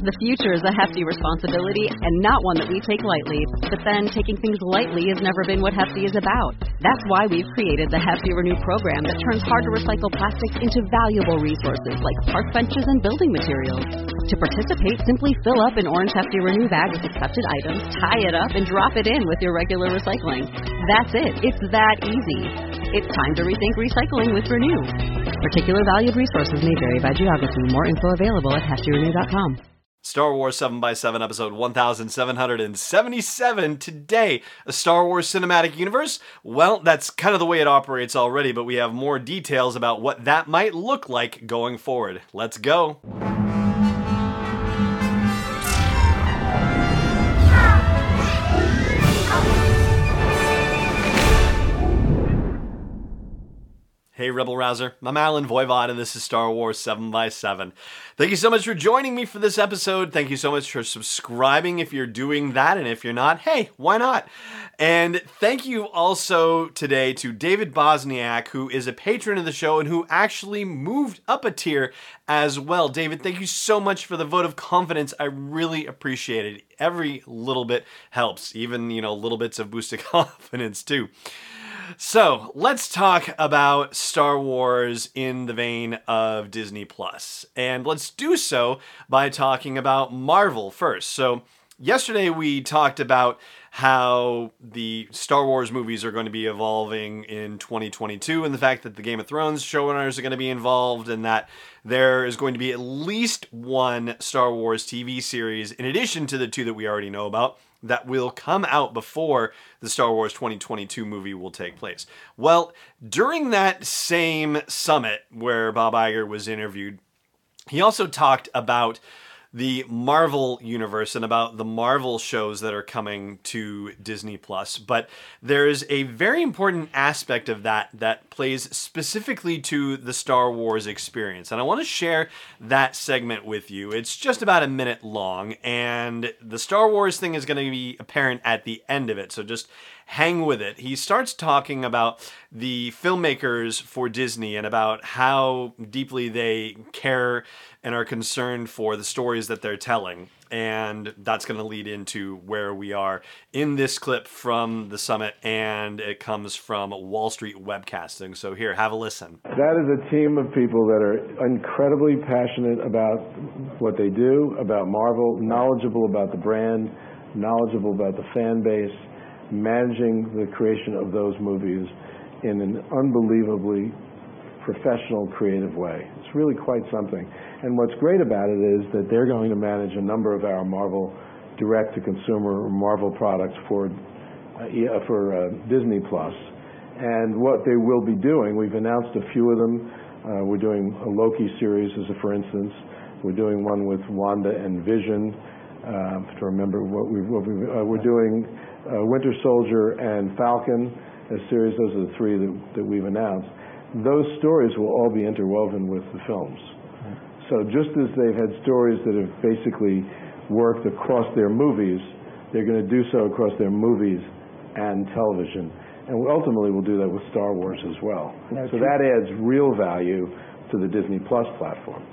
The future is a hefty responsibility and not one that we take lightly. But then, taking things lightly has never been what Hefty is about. That's why we've created the Hefty Renew program that turns hard-to-recycle plastics into valuable resources like park benches and building materials. To participate, simply fill up an orange Hefty Renew bag with accepted items, tie it up, and drop it in with your regular recycling. That's it. It's that easy. It's time to rethink recycling with Renew. Particular valued resources may vary by geography. More info available at heftyrenew.com. Star Wars 7x7 episode 1777 today. A Star Wars cinematic universe? Well, that's kind of the way it operates already, but we have more details about what that might look like going forward. Let's go. Hey Rebel Rouser, I'm Alan Voivod and this is Star Wars 7x7. Thank you so much for joining me for this episode. Thank you so much for subscribing if you're doing that, and if you're not, hey, why not? And thank you also today to David Bosniak, who is a patron of the show and who actually moved up a tier as well. David, thank you so much for the vote of confidence. I really appreciate it. Every little bit helps, even, little bits of boosted confidence too. So, let's talk about Star Wars in the vein of Disney+. And let's do so by talking about Marvel first. So, yesterday we talked about how the Star Wars movies are going to be evolving in 2022 and the fact that the Game of Thrones showrunners are going to be involved and that there is going to be at least one Star Wars TV series in addition to the two that we already know about that will come out before the Star Wars 2022 movie will take place. Well, during that same summit where Bob Iger was interviewed, he also talked about the Marvel universe and about the Marvel shows that are coming to Disney+. But there's a very important aspect of that plays specifically to the Star Wars experience. And I want to share that segment with you. It's just about a minute long, and the Star Wars thing is going to be apparent at the end of it. So just hang with it. He starts talking about the filmmakers for Disney and about how deeply they care and are concerned for the stories that they're telling. And that's going to lead into where we are in this clip from the summit, and it comes from Wall Street Webcasting. So here, have a listen. That is a team of people that are incredibly passionate about what they do, about Marvel, knowledgeable about the brand, knowledgeable about the fan base, managing the creation of those movies in an unbelievably professional, creative way. It's really quite something. And what's great about it is that they're going to manage a number of our Marvel direct-to-consumer Marvel products for Disney+. And what they will be doing, we've announced a few of them. We're doing a Loki series, for instance. We're doing one with Wanda and Vision. To remember we're doing Winter Soldier and Falcon, a series. Those are the three that we've announced. Those stories will all be interwoven with the films. So just as they've had stories that have basically worked across their movies, they're going to do so across their movies and television. And ultimately we'll do that with Star Wars as well. So that adds real value to the Disney Plus platform.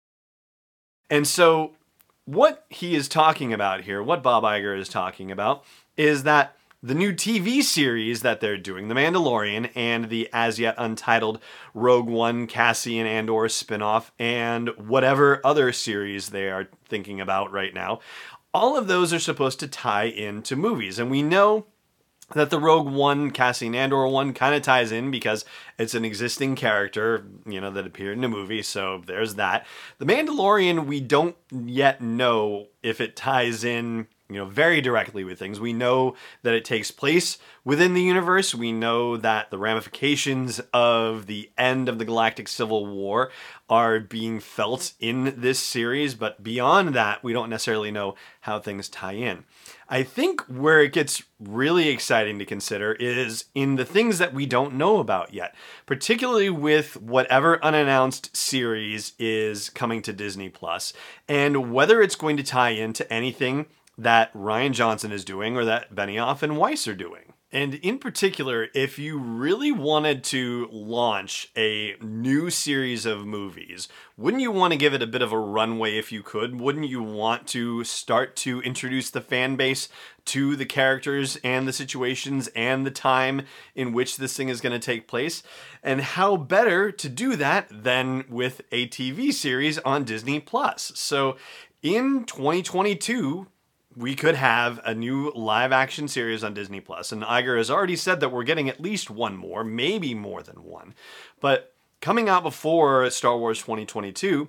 And so what he is talking about here, what Bob Iger is talking about, is that the new TV series that they're doing, The Mandalorian, and the as-yet untitled Rogue One, Cassian Andor spinoff, and whatever other series they are thinking about right now, all of those are supposed to tie into movies. And we know that the Rogue One, Cassian Andor one kind of ties in because it's an existing character, that appeared in a movie, so there's that. The Mandalorian, we don't yet know if it ties in very directly with things. We know that it takes place within the universe. We know that the ramifications of the end of the Galactic Civil War are being felt in this series, but beyond that, we don't necessarily know how things tie in. I think where it gets really exciting to consider is in the things that we don't know about yet, particularly with whatever unannounced series is coming to Disney+, and whether it's going to tie into anything that Rian Johnson is doing or that Benioff and Weiss are doing. And in particular, if you really wanted to launch a new series of movies, wouldn't you want to give it a bit of a runway if you could? Wouldn't you want to start to introduce the fan base to the characters and the situations and the time in which this thing is going to take place? And how better to do that than with a TV series on Disney+. So in 2022, we could have a new live-action series on Disney+. And Iger has already said that we're getting at least one more, maybe more than one. But coming out before Star Wars 2022,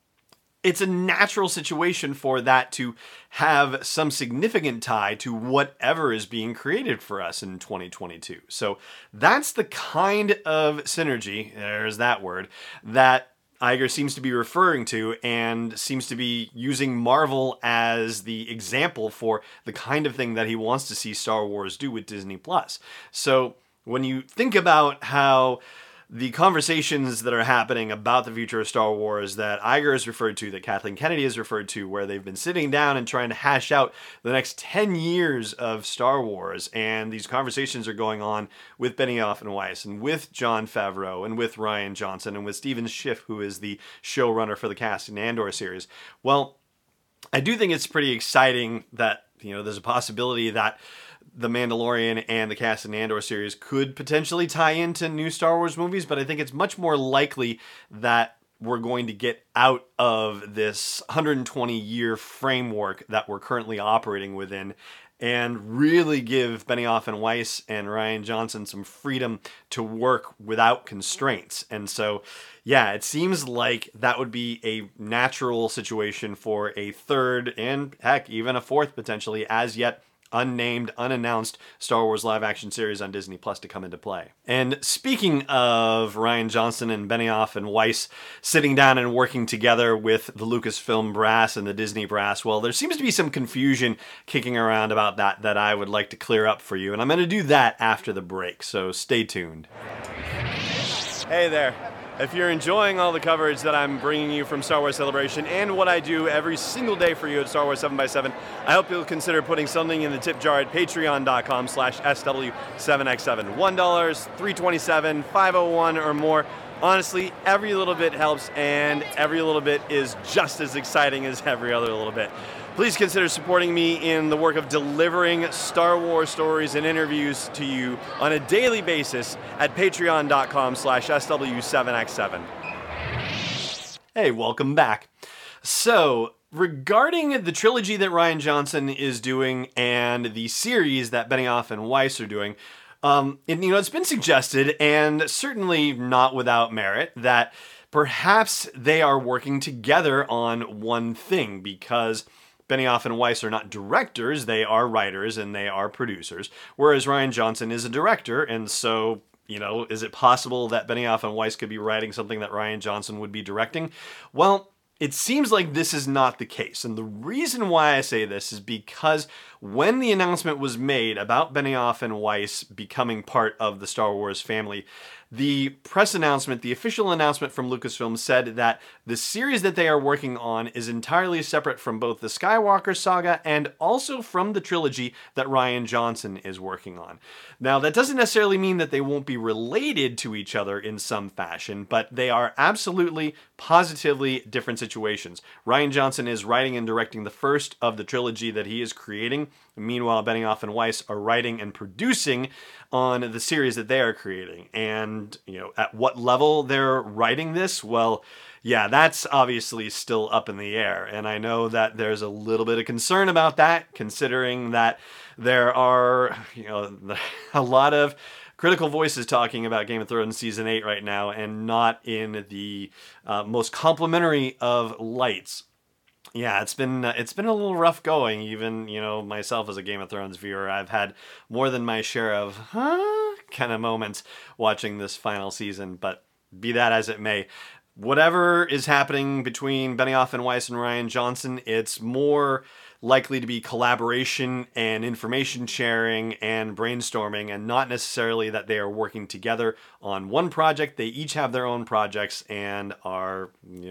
it's a natural situation for that to have some significant tie to whatever is being created for us in 2022. So that's the kind of synergy, there's that word, that Iger seems to be referring to, and seems to be using Marvel as the example for the kind of thing that he wants to see Star Wars do with Disney+. So when you think about how the conversations that are happening about the future of Star Wars that Iger has referred to, that Kathleen Kennedy has referred to, where they've been sitting down and trying to hash out the next 10 years of Star Wars, and these conversations are going on with Benioff and Weiss, and with Jon Favreau, and with Rian Johnson, and with Steven Schiff, who is the showrunner for the Cassian Andor series. Well, I do think it's pretty exciting that, there's a possibility that The Mandalorian and the Cassian Andor series could potentially tie into new Star Wars movies, but I think it's much more likely that we're going to get out of this 120-year framework that we're currently operating within and really give Benioff and Weiss and Rian Johnson some freedom to work without constraints. And so, yeah, it seems like that would be a natural situation for a third and, heck, even a fourth potentially as yet unnamed, unannounced Star Wars live-action series on Disney Plus to come into play. And speaking of Rian Johnson and Benioff and Weiss sitting down and working together with the Lucasfilm brass and the Disney brass, well, there seems to be some confusion kicking around about that I would like to clear up for you, and I'm going to do that after the break, so stay tuned. Hey there. If you're enjoying all the coverage that I'm bringing you from Star Wars Celebration and what I do every single day for you at Star Wars 7x7, I hope you'll consider putting something in the tip jar at patreon.com/SW7x7. $1, $3.27, $5.01 or more. Honestly, every little bit helps, and every little bit is just as exciting as every other little bit. Please consider supporting me in the work of delivering Star Wars stories and interviews to you on a daily basis at patreon.com/SW7x7. Hey, welcome back. So, regarding the trilogy that Rian Johnson is doing and the series that Benioff and Weiss are doing, it's been suggested, and certainly not without merit, that perhaps they are working together on one thing, because Benioff and Weiss are not directors, they are writers and they are producers, whereas Rian Johnson is a director, and so, is it possible that Benioff and Weiss could be writing something that Rian Johnson would be directing? Well, it seems like this is not the case, and the reason why I say this is because when the announcement was made about Benioff and Weiss becoming part of the Star Wars family, the press announcement, the official announcement from Lucasfilm, said that the series that they are working on is entirely separate from both the Skywalker saga and also from the trilogy that Rian Johnson is working on. Now, that doesn't necessarily mean that they won't be related to each other in some fashion, but they are absolutely, positively different situations. Rian Johnson is writing and directing the first of the trilogy that he is creating. Meanwhile, Benioff and Weiss are writing and producing on the series that they are creating. And, at what level they're writing this, well, yeah, that's obviously still up in the air. And I know that there's a little bit of concern about that, considering that there are, a lot of critical voices talking about Game of Thrones Season 8 right now, and not in the most complimentary of lights. Yeah, it's been a little rough going. Even, myself as a Game of Thrones viewer, I've had more than my share of kind of moments watching this final season. But be that as it may, whatever is happening between Benioff and Weiss and Rian Johnson, it's more likely to be collaboration and information sharing and brainstorming, and not necessarily that they are working together on one project. They each have their own projects and are,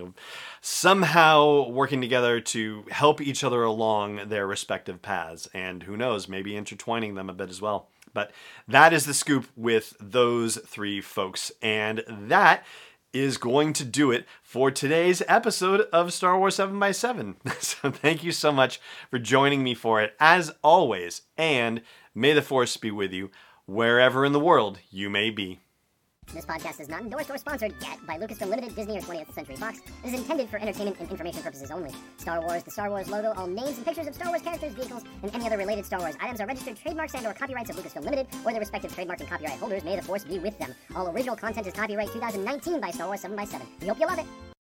somehow working together to help each other along their respective paths, and who knows, maybe intertwining them a bit as well. But that is the scoop with those three folks. And that is going to do it for today's episode of Star Wars 7x7. So thank you so much for joining me for it, as always. And may the Force be with you wherever in the world you may be. This podcast is not endorsed or sponsored yet by Lucasfilm Limited, Disney, or 20th Century Fox. It is intended for entertainment and information purposes only. Star Wars, the Star Wars logo, all names and pictures of Star Wars characters, vehicles, and any other related Star Wars items are registered trademarks and/or copyrights of Lucasfilm Limited or their respective trademark and copyright holders. May the Force be with them. All original content is copyright 2019 by Star Wars 7x7. We hope you love it.